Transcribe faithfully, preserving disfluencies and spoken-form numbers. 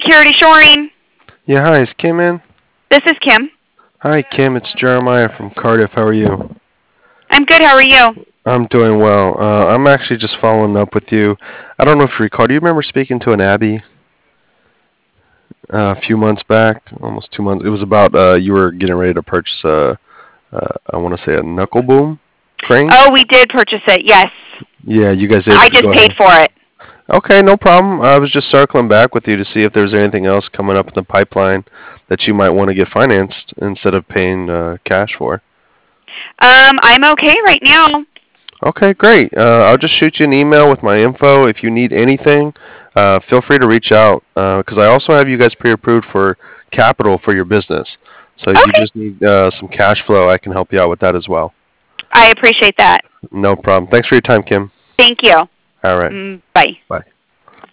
Security Shoring. Yeah, hi, is Kim in? This is Kim. Hi, Kim, it's Jeremiah from Cardiff. How are you? I'm good. How are you? I'm doing well. Uh, I'm actually just following up with you. I don't know if you recall. Do you remember speaking to an Abby uh, a few months back? Almost two months. It was about uh, you were getting ready to purchase a, uh, I want to say a knuckle boom crane. Oh, we did purchase it. Yes. Yeah, you guys able I to just go paid ahead? for it. Okay, no problem. I was just circling back with you to see if there's anything else coming up in the pipeline that you might want to get financed instead of paying uh, cash for. Um, I'm okay right now. Okay, great. Uh, I'll just shoot you an email with my info. If you need anything, uh, feel free to reach out because I also have you guys pre-approved for capital for your business. So if you Okay. just need uh, some cash flow, I can help you out with that as well. I appreciate that. No problem. Thanks for your time, Kim. Thank you. All right. Mm, bye. Bye.